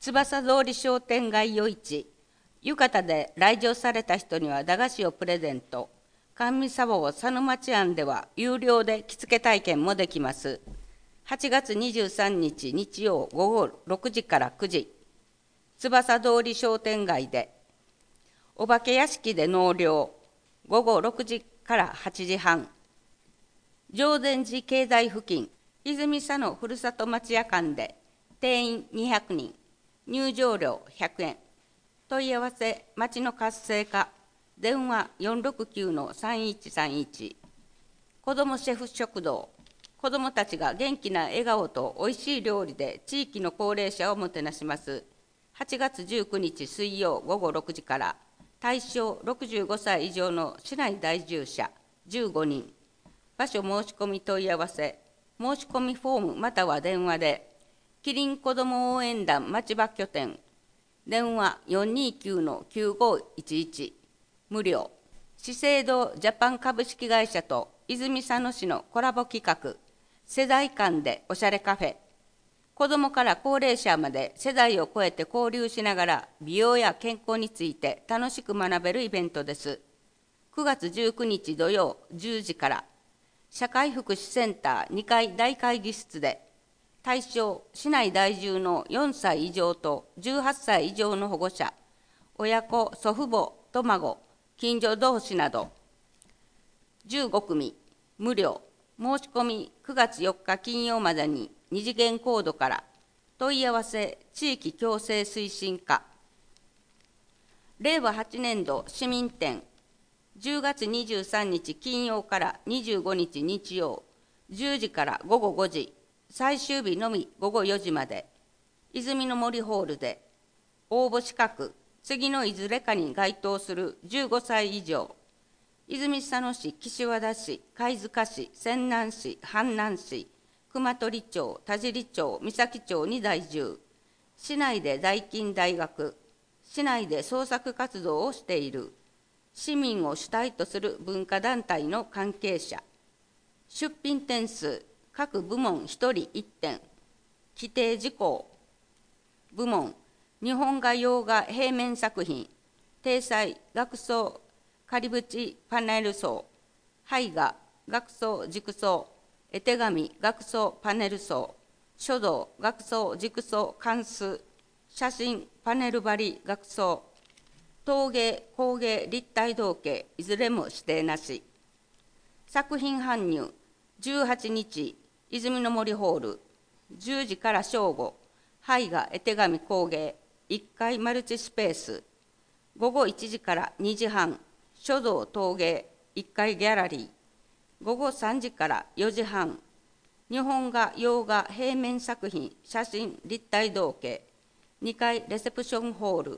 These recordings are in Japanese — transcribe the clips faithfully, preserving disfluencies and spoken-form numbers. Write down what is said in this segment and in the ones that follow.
翼通り商店街夜市、浴衣で来場された人には駄菓子をプレゼント。甘味サボ佐野町庵では有料で着付け体験もできます。はちがつにじゅうさんにち日曜午後ろくじからくじ、翼通り商店街で、お化け屋敷で納涼、午後ろくじからはちじはん、常禅寺経済付近、泉佐野ふるさと町屋館で、定員にひゃくにん、入場料ひゃくえん、問い合わせ、町の活性化、電話 よんろくきゅう さんいちさんいち、子どもシェフ食堂、子どもたちが元気な笑顔とおいしい料理で地域の高齢者をもてなします。はちがつじゅうくにち水曜午後ろくじから、対象ろくじゅうごさい以上の市内在住者じゅうごにん、場所申し込み問い合わせ、申し込みフォームまたは電話で、キリン子ども応援団町場拠点、電話 よんにきゅう きゅうごいちいち、無料。資生堂ジャパン株式会社と泉佐野市のコラボ企画、世代間でおしゃれカフェ。子どもから高齢者まで世代を超えて交流しながら美容や健康について楽しく学べるイベントです。くがつじゅうくにち土曜じゅうじから、社会福祉センターにかい大会議室で、対象市内在住のよんさい以上とじゅうはっさい以上の保護者、親子、祖父母、と孫、近所同士など、じゅうごくみ、無料。申し込みくがつよっか金曜までに二次元コードから。問い合わせ、地域共生推進課。れいわはちねんど市民展、じゅうがつにじゅうさんにち金曜からにじゅうごにち日曜、じゅうじからごごごじ、最終日のみごごよじまで、泉の森ホールで、応募資格、次のいずれかに該当するじゅうごさい以上、泉佐野市、岸和田市、貝塚市、泉南市、阪南市、熊取町、田尻町、三崎町に在住、市内で在勤大学、市内で創作活動をしている、市民を主体とする文化団体の関係者、出品点数、各部門ひとりいってん、規定事項、部門、日本画洋画平面作品、体裁、学装、仮縁パネル層、絵画、学装、軸装、絵手紙、学装、パネル層、書道、学装、軸装、関数、写真、パネル張り、学装、陶芸、工芸、立体造形、いずれも指定なし。作品搬入、じゅうはちにち、泉の森ホール、じゅうじから正午、絵画、絵手紙、工芸、いっかいマルチスペース、ごごいちじからにじはん、書道陶芸いっかいギャラリー、ごごさんじからよじはん、日本画洋画平面作品写真立体造形、にかいレセプションホール、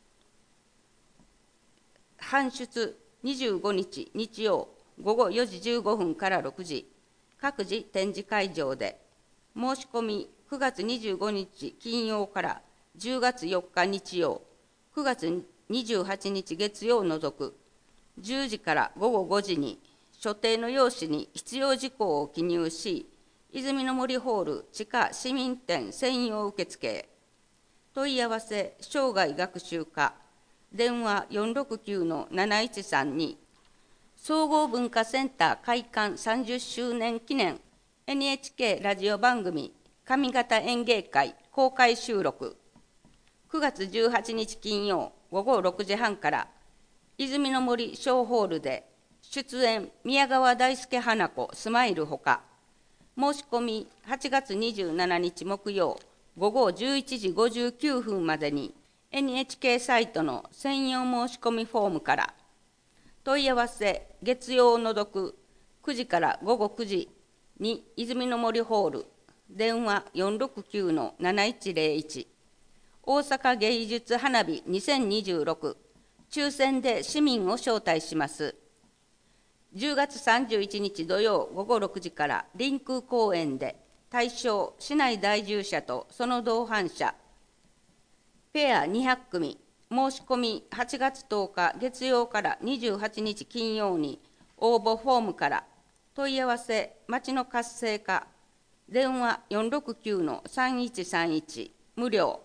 搬出にじゅうごにち日曜ごごよじじゅうごふんからろくじ、各自展示会場で、申し込みくがつにじゅうごにち金曜からじゅうがつよっか日曜、くがつにじゅうはちにち月曜を除くじゅうじからごごごじに所定の用紙に必要事項を記入し、泉の森ホール地下市民展専用受付へ。問い合わせ、生涯学習課、電話 よんろくきゅう なないちさんに、総合文化センター開館さんじゅっしゅうねん記念 エヌエイチケー ラジオ番組上方演芸会公開収録、くがつじゅうはちにち金曜ごごろくじはんから泉の森小ホールで出演宮川大輔花子スマイルほか、申し込みはちがつにじゅうしちにち木曜ごごじゅういちじごじゅうきゅうふんまでに エヌエイチケー サイトの専用申し込みフォームから。問い合わせ、月曜を除くくじからごごくじに泉の森ホール、電話 よんろくきゅう なないちぜろいち、大阪芸術花火にせんにじゅうろく、抽選で市民を招待します。じゅうがつさんじゅういちにち土曜ごごろくじから臨空公園で、対象市内在住者とその同伴者、ペアにひゃくくみ、申し込みはちがつとおか月曜からにじゅうはちにち金曜に応募フォームから。問い合わせ、町の活性化、電話 よんろくきゅう さんいちさんいち、無料。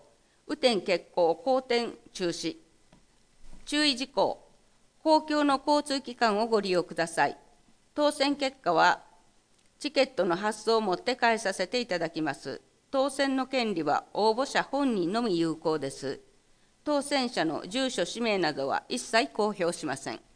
雨天決行、公転中止。注意事項、公共の交通機関をご利用ください。当選結果は、チケットの発送をもって返させていただきます。当選の権利は応募者本人のみ有効です。当選者の住所、氏名などは一切公表しません。